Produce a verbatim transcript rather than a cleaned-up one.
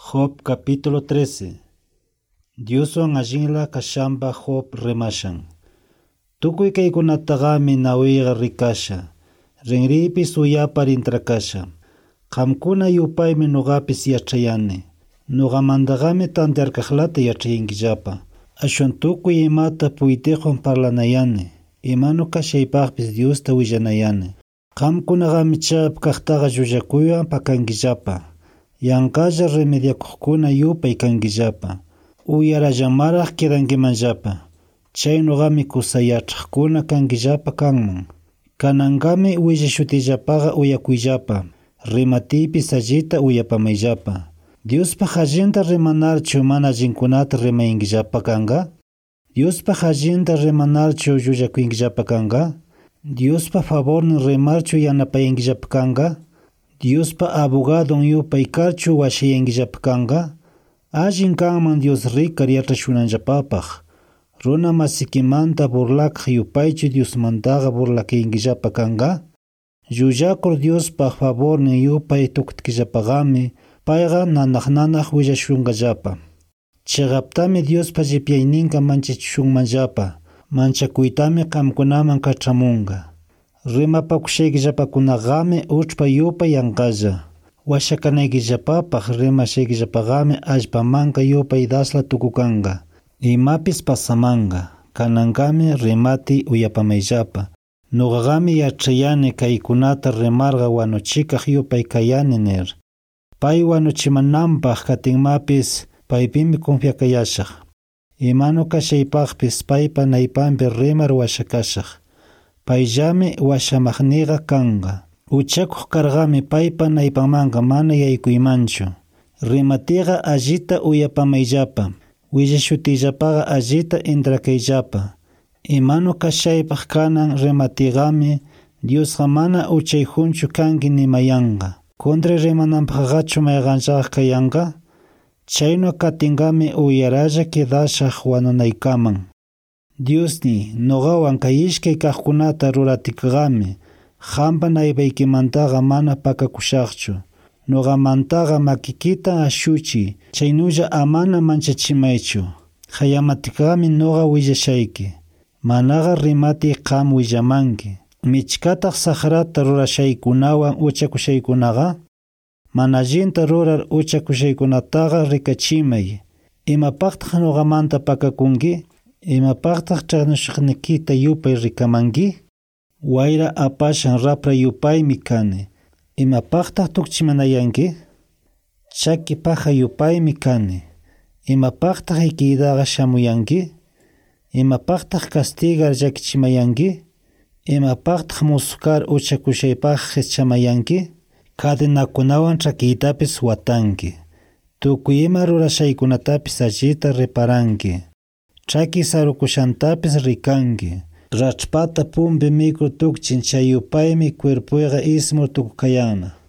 Job capítulo trece. Dios wan allinla kashamba Job remashan. Tukuy kaykunataqami nawiqa rikasha. Rinripis uyapar intrakasha. Qamkuna yupaymi nuqapis yachayani. Nuqamantaqami tantiarkaqlata yachayankillapa. Ashwan tukuy imata puytiqwan parlanayani. Imanu kashaypaqpis Diosta willanayani. Qamkunaqami chayap kaqtaqa llullakuywan pakankillapa. Yankalla remediakuqkuna yupay kankillapa. Uyarallamaraq kidankimanllapa. Chaynuqami kusayachaqkuna kankillapa kanman. Kanankami willashutillapaqa uyakuyllapa. Rimatiypis allita uyapamayllapa. Diospaq allinta rimanarchu mana allinkunata rimayankillapa kanqa? Diospaq allinta rimanarchu llullakuyankillapa kanqa? Diospa favornin rimarchu yanapayankillapa kanqa? Diospa abogadon yupay karchu washayankillapa kanqa? Allin kanman Dios rikar yachashunanllapapaq. Runa masikimanta burlakaq yupaychu Diosmantaqa burlakayankillapa kanqa? Llullakur Diospa favornin yupay tukutkillapaqami payqa nanaq nanaq willashunqallapa. Chiqaptami Diospa llipyayninqa manchachishunmanllapa. Manchakuytami qamkunaman kach'amunqa. Rimapakushaykillapakunaqami uchpa yupay yanqalla. Washakanaykillapapaq rimashaykillapaqami allpamanqa yupay dasla tukukanqa. Imapis pasamanqa. Kanankami rimati uyapamayllapa. Nuqaqami yachayani kaykunata rimarqa wanuchikaq yupay kayani nir. Pay wanuchimananpaq katinmapis paypimi confiakayashaq. Imanu kashaypaqpis paypa naypanpi rimar washakashaq. Payllami washamaqniqa kanqa. Uchakuq karqami paypa naypanmanqa mana yaykuymanchu. Rimatiqa allita uyapamayllapa. Willashutillapaqa allita intrakayllapa. Imanu kashaypaq kanan rimatiqami Diosqa mana uchayjunchu kanki nimayanqa. Kontra rimananpaqachu mayqanchaq kayanqa? Chaynu katingami uyaralla kidashaq wanunaykaman. Diosni, nuqawan kay ishkay kaqkunata ruratikaqami qampa naypaykimantaqa mana pakakushaqchu. Nuqamantaqa makikita ashuchiy, chaynulla amana manchachimaychu. Hayamatikaqami nuqa willashayki. Manaqa rimati qam willamanki. Michkataq saqrata rurashaykunawan uchakushaykunaqa? Mana allinta rurar uchakushaykunataqa rikachimay. Imapaqtaq nuqamanta pakakunki? Imapaqtaq chaqnushuqnikita yupay rikamanki? Wayra apashan rapra yupaymi kani. Imapaqtaq tukchimanayanki? Chaki paja yupaymi kani. Imapaqtaq ikiydaqa shamuyanki? Imapaqtaq castigar llakichimayanki? Imapaqtaq musukar uchakushaypaq qischamayanki? Cadenakunawan chakiytapis watanki. Tukuy ima rurashaykunatapis allita reparanki. Chaki sarukushantapis rikanki. Rachpata pumpi mikro tukchin chay yupaymi cuerpuyqa ismur tukukayanna.